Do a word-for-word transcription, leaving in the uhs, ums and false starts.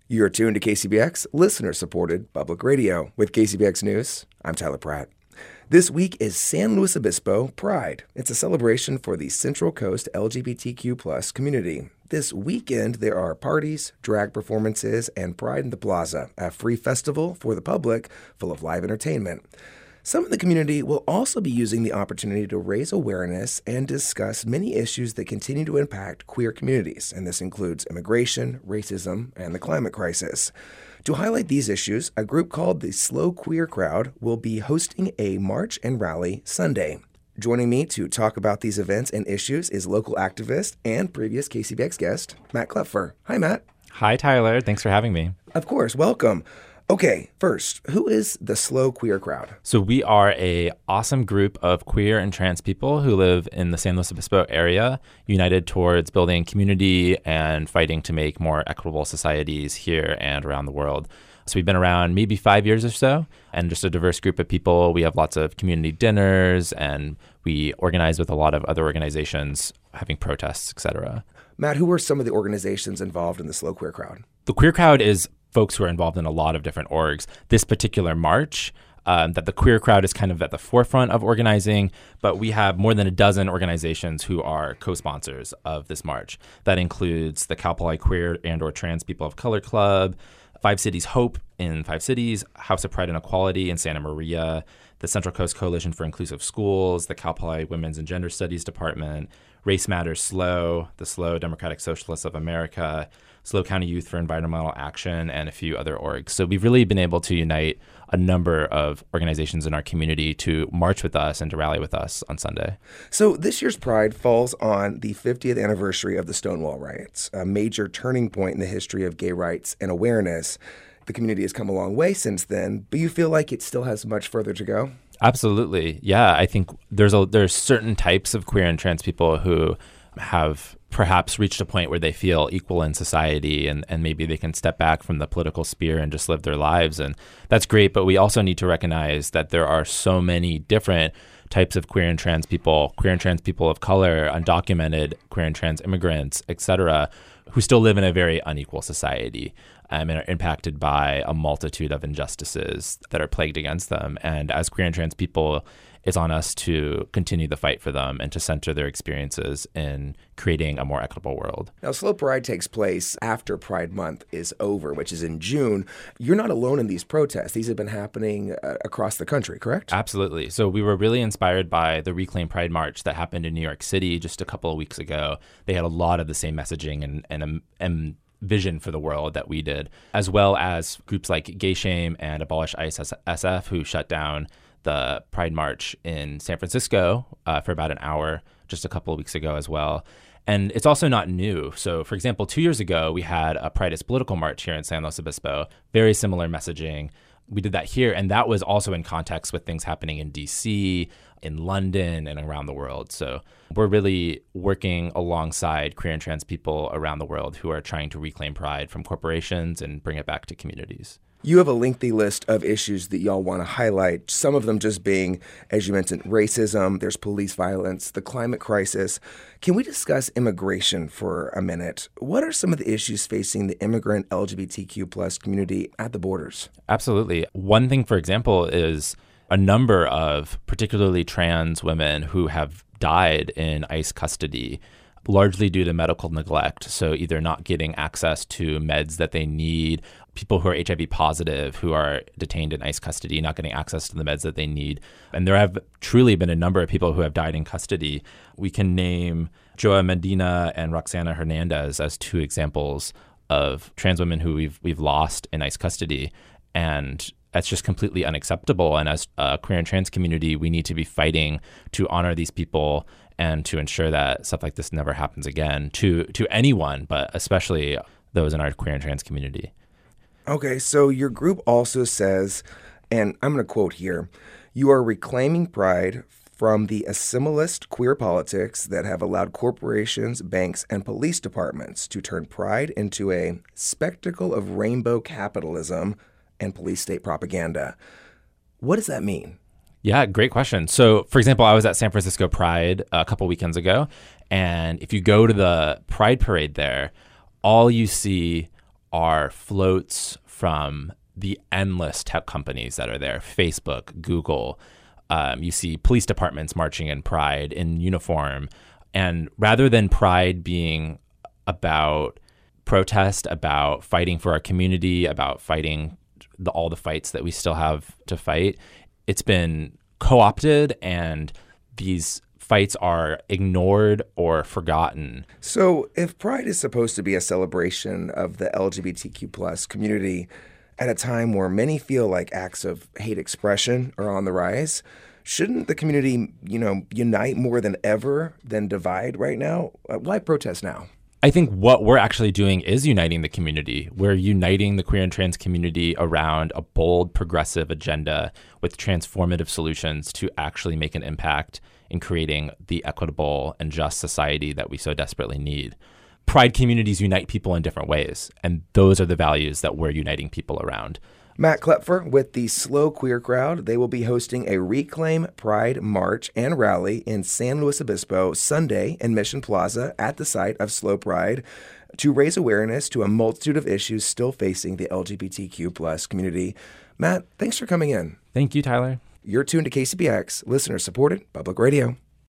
You're tuned to K C B X, listener-supported public radio. With K C B X News, I'm Tyler Pratt. This week is San Luis Obispo Pride. It's a celebration for the Central Coast L G B T Q plus community. This weekend, there are parties, drag performances, and Pride in the Plaza, a free festival for the public full of live entertainment. Some of the community will also be using the opportunity to raise awareness and discuss many issues that continue to impact queer communities, and this includes immigration, racism, and the climate crisis. To highlight these issues, a group called the Slow Queer Crowd will be hosting a march and rally Sunday. Joining me to talk about these events and issues is local activist and previous K C B X guest, Matt Klopfer. Hi, Matt. Hi, Tyler. Thanks for having me. Of course. Welcome. Okay, first, who is the Slow Queer Crowd? So we are a awesome group of queer and trans people who live in the San Luis Obispo area, united towards building community and fighting to make more equitable societies here and around the world. So we've been around maybe five years or so, and just a diverse group of people. We have lots of community dinners, and we organize with a lot of other organizations, having protests, et cetera. Matt, who are some of the organizations involved in the Slow Queer Crowd? The Queer Crowd is folks who are involved in a lot of different orgs. This particular march, um, that the Queer Crowd is kind of at the forefront of organizing, but we have more than a dozen organizations who are co-sponsors of this march. That includes the Cal Poly Queer and or Trans People of Color Club, Five Cities Hope in Five Cities, House of Pride and Equality in Santa Maria, the Central Coast Coalition for Inclusive Schools, the Cal Poly Women's and Gender Studies Department, Race Matters SLO, the SLO Democratic Socialists of America, SLO County Youth for Environmental Action, and a few other orgs. So we've really been able to unite a number of organizations in our community to march with us and to rally with us on Sunday. So this year's Pride falls on the fiftieth anniversary of the Stonewall riots, a major turning point in the history of gay rights and awareness. The community has come a long way since then, but you feel like it still has much further to go? Absolutely. Yeah, I think there's a there's certain types of queer and trans people who have perhaps reached a point where they feel equal in society, and, and maybe they can step back from the political sphere and just live their lives. And that's great. But we also need to recognize that there are so many different types of queer and trans people, queer and trans people of color, undocumented queer and trans immigrants, et cetera, who still live in a very unequal society um, and are impacted by a multitude of injustices that are plagued against them. And as queer and trans people, it's on us to continue the fight for them and to center their experiences in creating a more equitable world. Now, Slow Pride takes place after Pride Month is over, which is in June. You're not alone in these protests. These have been happening uh, across the country, correct? Absolutely. So we were really inspired by the Reclaim Pride March that happened in New York City just a couple of weeks ago. They had a lot of the same messaging and, and, and vision for the world that we did, as well as groups like Gay Shame and Abolish ICE S F, who shut down the Pride March in San Francisco uh, for about an hour just a couple of weeks ago as well. And it's also not new. So, for example, two years ago, we had a Pride is Political March here in San Luis Obispo, very similar messaging. We did that here, and that was also in context with things happening in D C, in London, and around the world. So we're really working alongside queer and trans people around the world who are trying to reclaim pride from corporations and bring it back to communities. You have a lengthy list of issues that y'all want to highlight, some of them just being, as you mentioned, racism, there's police violence, the climate crisis. Can we discuss immigration for a minute? What are some of the issues facing the immigrant L G B T Q plus community at the borders? Absolutely. One thing, for example, is a number of particularly trans women who have died in ICE custody, largely due to medical neglect. So either not getting access to meds that they need, people who are H I V positive who are detained in ICE custody, not getting access to the meds that they need. And there have truly been a number of people who have died in custody. We can name Joa Medina and Roxana Hernandez as two examples of trans women who we've we've lost in ICE custody. And that's just completely unacceptable. And as a queer and trans community, we need to be fighting to honor these people and to ensure that stuff like this never happens again to to anyone, but especially those in our queer and trans community. Okay, so your group also says, and I'm going to quote here, you are reclaiming pride from the assimilist queer politics that have allowed corporations, banks, and police departments to turn pride into a spectacle of rainbow capitalism and police state propaganda. What does that mean? Yeah, great question. So, for example, I was at San Francisco Pride a couple weekends ago, and if you go to the Pride Parade there, all you see are floats from the endless tech companies that are there, Facebook, Google. Um, you see police departments marching in Pride in uniform. And rather than Pride being about protest, about fighting for our community, about fighting the, all the fights that we still have to fight, it's been co-opted, and these fights are ignored or forgotten. So if Pride is supposed to be a celebration of the L G B T Q plus community at a time where many feel like acts of hate expression are on the rise, shouldn't the community, you know, unite more than ever than divide right now? Uh, why protest now? I think what we're actually doing is uniting the community. We're uniting the queer and trans community around a bold, progressive agenda with transformative solutions to actually make an impact in creating the equitable and just society that we so desperately need. Pride communities unite people in different ways, and those are the values that we're uniting people around. Matt Klepfer with the Slow Queer Crowd. They will be hosting a Reclaim Pride March and Rally in San Luis Obispo Sunday in Mission Plaza at the site of Slow Pride to raise awareness to a multitude of issues still facing the L G B T Q plus community. Matt, thanks for coming in. Thank you, Tyler. You're tuned to K C B X, listener-supported public radio.